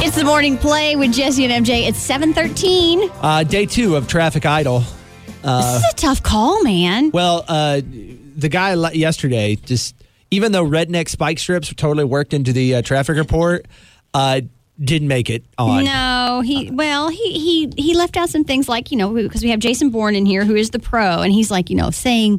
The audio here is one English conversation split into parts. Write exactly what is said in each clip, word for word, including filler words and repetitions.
It's the morning play with Jesse and M J. It's seven thirteen. Uh, day two of Traffic Idol. Uh, this is a tough call, man. Well, uh, the guy le- yesterday, just even though redneck spike strips totally worked into the uh, traffic report, uh, didn't make it on. No, he well, he he he left out some things like, you know, because we have Jason Bourne in here, who is the pro, and he's like, you know, saying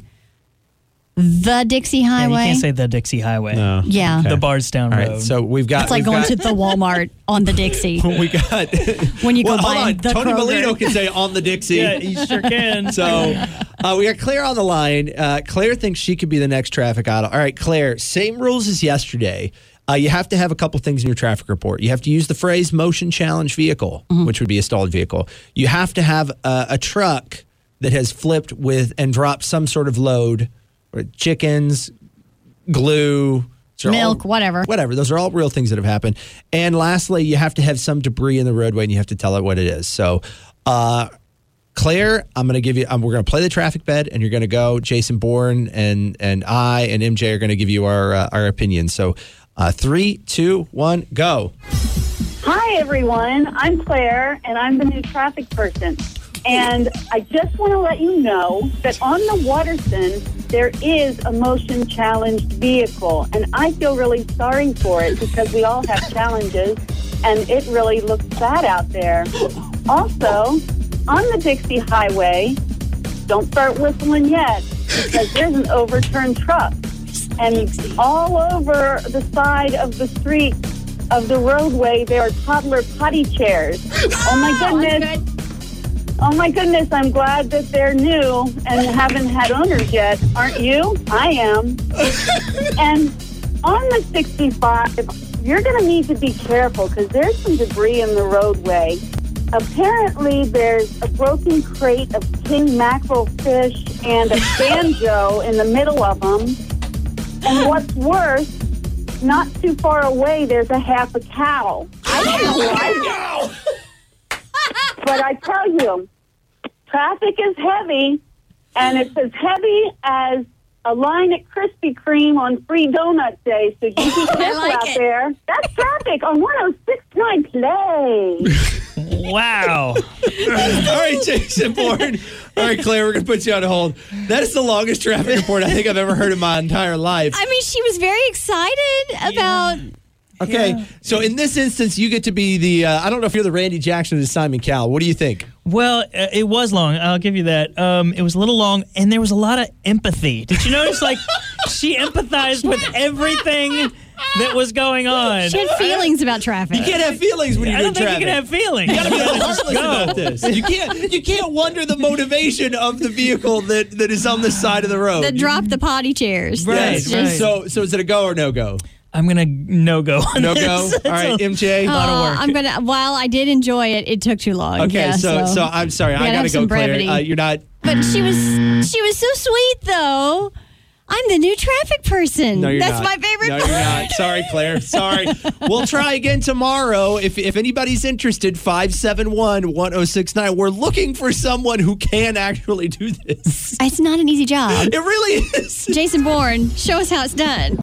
the Dixie Highway. Yeah, you can't say the Dixie Highway. No. Yeah. Okay. The Bardstown All Road. right, so we've got. It's like we've going got, to the Walmart on the Dixie. We got When you go well, by hold on. the Tony Kroger. Molino can say on the Dixie. Yeah, he sure can. So uh, we got Claire on the line. Uh, Claire thinks she could be the next Traffic Idol. All right, Claire, same rules as yesterday. Uh, you have to have a couple things in your traffic report. You have to use the phrase motion challenge vehicle, Mm-hmm. which would be a stalled vehicle. You have to have a, a truck that has flipped with and dropped some sort of load, or chickens, glue, those are Milk, all- whatever. Whatever. Those are all real things that have happened. And lastly, you have to have some debris in the roadway and you have to tell it what it is. So, uh, Claire, I'm going to give you, um, we're going to play the traffic bed and you're going to go. Jason Bourne and and I and M J are going to give you our uh, our opinions. So, uh, three, two, one, go. Hi, everyone. I'm Claire, and I'm the new traffic person. And I just want to let you know that on the Waterston, there is a motion challenged vehicle. And I feel really sorry for it because we all have challenges, and it really looks bad out there. Also, on the Dixie Highway, don't start whistling yet because there's an overturned truck. And all over the side of the street of the roadway, there are toddler potty chairs. Oh, my goodness. Oh, my goodness, I'm glad that they're new and haven't had owners yet. Aren't you? I am. And on the sixty-five, you're going to need to be careful because there's some debris in the roadway. Apparently, there's a broken crate of king mackerel fish and a banjo in the middle of them. And what's worse, not too far away, there's a half a cow. I don't know why. But I tell you, traffic is heavy, and it's as heavy as a line at Krispy Kreme on free donut day, so you be careful like out it. there. That's traffic on one oh six point nine Play. Wow. All right, Jason Bourne. All right, Claire, we're going to put you on hold. That is the longest traffic report I think I've ever heard in my entire life. I mean, she was very excited about. Okay, Yeah. so in this instance, you get to be the, uh, I don't know if you're the Randy Jackson or the Simon Cowell. What do you think? Well, uh, it was long. I'll give you that. Um, it was a little long, and there was a lot of empathy. Did you notice, like, she empathized with everything that was going on? She had feelings about traffic. You can't have feelings when you're I don't doing think you traffic. can have feelings. You gotta be You gotta just heartless go. about this. You can't. You can't wonder the motivation of the vehicle that, that is on the side of the road. That dropped the potty chairs. Right, That's Yes. just- So, so is it a go or no go? I'm going to no go on No this. go. It's All right, a M J. lot of Uh, work. I'm gonna. While I did enjoy it, it took too long. Okay, yeah, so, so I'm sorry. We I gotta gotta have go, some Claire. brevity. Uh, you're not. But she was she was so sweet, though. I'm the new traffic person. No, you're That's not. my favorite No, part. you're not. Sorry, Claire. Sorry. We'll try again tomorrow. If if anybody's interested, five seven one, one oh six nine. We're looking for someone who can actually do this. It's not an easy job. It really is. Jason Bourne, show us how it's done.